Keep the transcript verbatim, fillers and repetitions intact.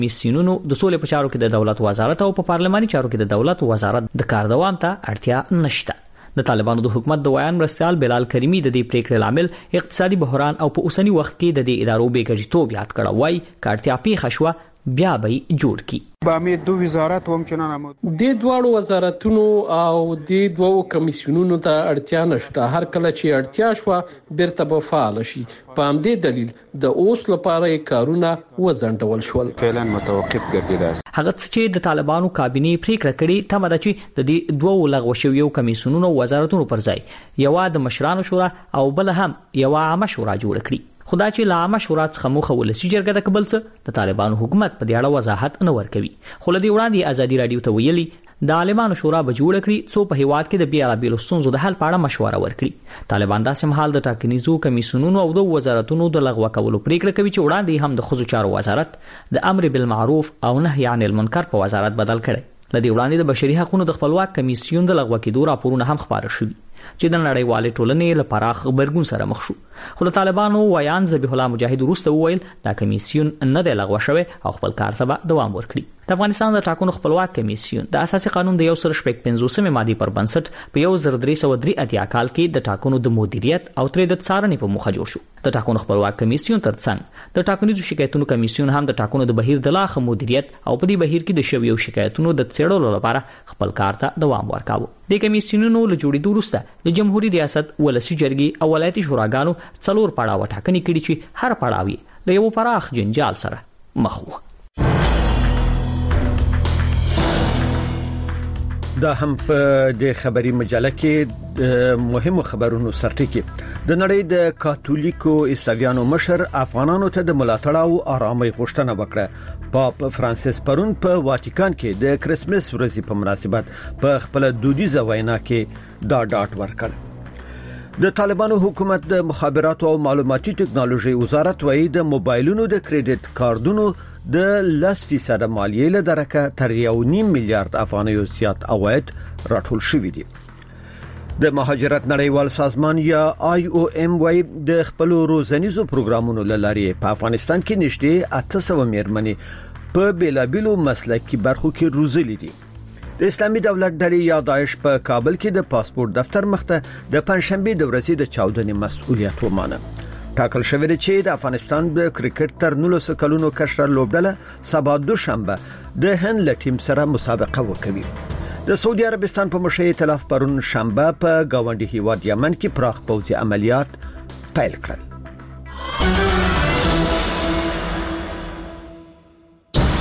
کمیسیونونو د سولې په چارو کې د دولت وزارت او په پارلماني چارو کې د دولت وزارت د کار دوام ته اړتیا نشته. د طالبانو د حکومت د ویان مرستیال بلال کریمی د دې پریکړې لامل اقتصادي بحران او په اوسنی وخت کې د دې ادارو بیګجټوب یاد کړه وای کارتیا پیښه شو بیا به جوړ کی. با می دو وزارت هم چنان هم د دوه وزارتونو او د دوه کمیسیونونو ته اړتیا نشته. هر کله چې اړتیا شو بیرته به فعال شي. په همدې دلیل د اوس لپاره کارونه وزندول شول. فعلا متوقف ګرځیدل. هغه چې د طالبانو کابینه پریکړه کړې تمه ده چې د دې دوه لغوه شویو کمیسیونونو وزارتونو پر ځای یو د مشرانو شورا او بل هم یو عامه شورا جوړ کړي. خدای چې لامه شورا څخه موخه ولسی جرګه د قبل څخه د طالبانو حکومت په دې اړه وضاحت نه ورکوي. خو لدی وړاندې ازادي رادیو ته ویلي د عالمانو شورا به جوړ کړي څو په هیواد کې د بیا بیل ستونزو د حل په اړه مشوره ورکړي. طالبان داسې مهال د ټاکنیزو کمیسیونونو او د وزارتونو د لغوه کولو پریکړه کوي چې وړاندې هم د خصوصي چارو وزارت د امر بالمعروف او نهي عن المنکر په وزارت بدل کړي. لدی وړاندې د بشري حقوقو د خپلواک کمیسیون د لغوه کېدو راپورونه هم خبره شوي چې د نړیوالې ټولنې لپاره خبرګون سره مخ شو. خو د طالبانو ویان ذبیح الله مجاهد وروسته وویل دا کمیسیون نه دی لغوه شوی او خپل کار ته دوام ورکړي. د افغانستان د ټاکنو خپلواک کمیسیون د اساسي قانون د یو سل شپږ پنځوسمې ماده پر بنسټ په یو زر درې سوه درې اتیا کال کې د ټاکنو د مدیریت او ترې د څارنې په موخه جوړ شو. د ټاکنو خپلواک کمیسیون ترڅنګ د ټاکنیزو شکایتونو کمیسیون هم د ټاکنو د بهیر د لاخه مدیریت او په دې بهیر کې د شویو شکایتونو د څېړلو لپاره خپل کار ته دوام ورکاوه. د کمیسیونونو له جوړېدو وروسته د جمهوریت ریاست ولسی جرګې او ولایتي شوراګانو څلور پړاو ټاکنې کړي چې هر پړاو یې له یو پراخ جنجال سره مخ و. دا هم په د خبري مجله کې د مهمو خبرونو سرټکی د نړۍ د کاتولیکو عیسویانو مشر افغانانو ته د ملاتړ او آرامۍ غوښتنه وکړه. پاپ فرانسیس پرون په واتیکان کې د کرسمس ورځې په مناسبت په خپل دودیزه وینا کې دا ډاټ ورکړ. د طالبانو حکومت د مخابراتو او معلوماتي ټکنالوژي وزارت وایي د موبایلونو د کریډټ کارتونو د لس فیصد مالیې له درکه تر یو نیم میلیارډ افغانیو زیات عواید راټول شوي دي. د مهاجرت نړیوال سازمان یا آی او ام وايي د خپل روزنیزو پروګرامونو لارې په افغانستان کې نږدې اته سوه میرمنې په بیلابیلو مسلکي برخو کې روزلي دي. د اسلامي دولت ډلې یا داعش په کابل کې د پاسپورت دفتر مخته د پنځشنبه د ورځې د چاودنې مسؤلیت ومانه. ټاکل شوی دی چې د افغانستان د کرکټ تر نولس کلونو کشر لوبډله سبا دوشنبه د هند له ټیم سره مسابقه وکوي. د سعودي عربستان په مشرۍ ائتلاف پرون شنبه په گاونډي هیواد یمن کې پراخ پوځي عملیات پیل کړل.